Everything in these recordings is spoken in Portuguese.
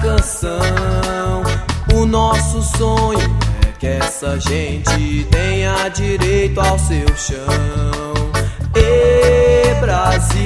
canção. O nosso sonho é que essa gente tenha direito ao seu chão. Ê, Brasil,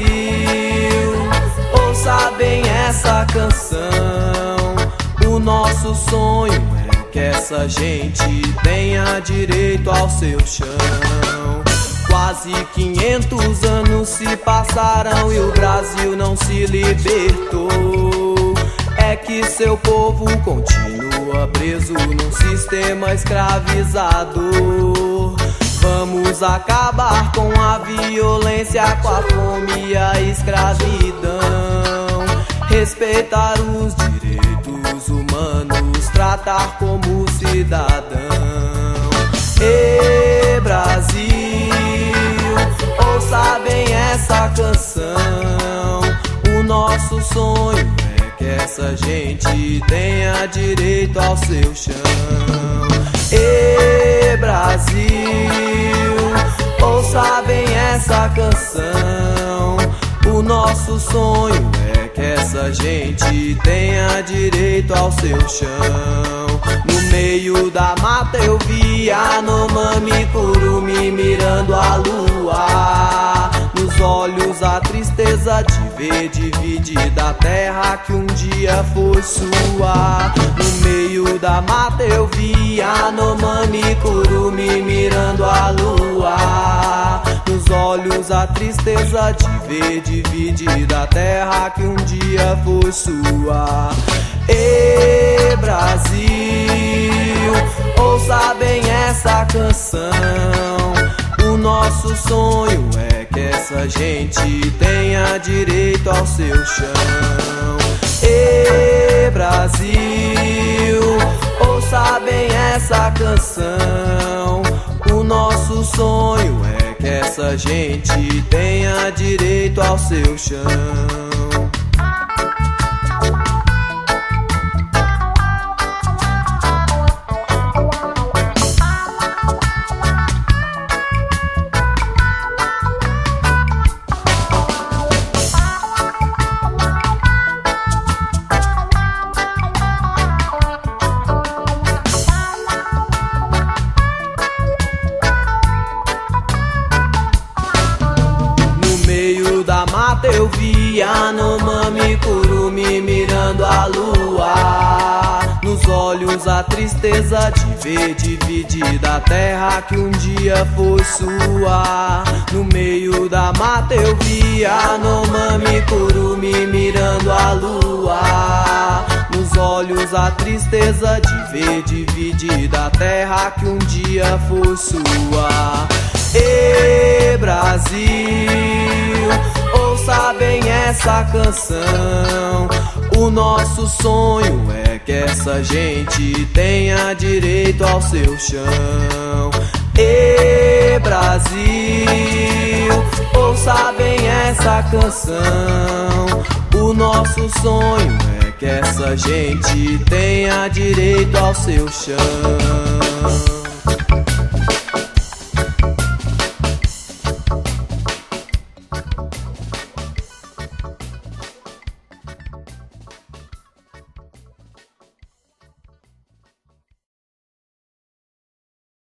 ouça bem essa canção. O nosso sonho é que essa gente tenha direito ao seu chão. Quase 500 anos se passaram e o Brasil não se libertou. É que seu povo continua preso num sistema escravizador. Vamos acabar com a violência, com a fome e a escravidão. Respeitar os direitos humanos, tratar como cidadão. Ê, Brasil, ouça bem essa canção. O nosso sonho é que essa gente tenha direito ao seu chão. Ê, Brasil, ouça bem essa canção. O nosso sonho é que essa gente tenha direito ao seu chão. No meio da mata eu vi Yanomami Curumi mirando a lua. Nos olhos a tristeza de ver dividida a terra que um dia foi sua. No meio da mata eu vi Yanomami Curumi mirando a lua. Nos olhos a tristeza de ver dividida a terra que um dia foi sua. Ê, Brasil, ouça bem essa canção. O nosso sonho é que essa gente tenha direito ao seu chão. Ê, Brasil, ouça bem essa canção. O nosso sonho é que essa gente tenha direito ao seu chão. Eu vi Yanomami Curumi mirando a lua. Nos olhos a tristeza de ver dividida a terra que um dia foi sua. No meio da mata eu vi Yanomami Curumi mirando a lua. Nos olhos a tristeza de ver dividida a terra que um dia foi sua. Ê, Brasil, ouça bem essa canção. O nosso sonho é que essa gente tenha direito ao seu chão. Ê, Brasil, ouça bem essa canção. O nosso sonho é que essa gente tenha direito ao seu chão.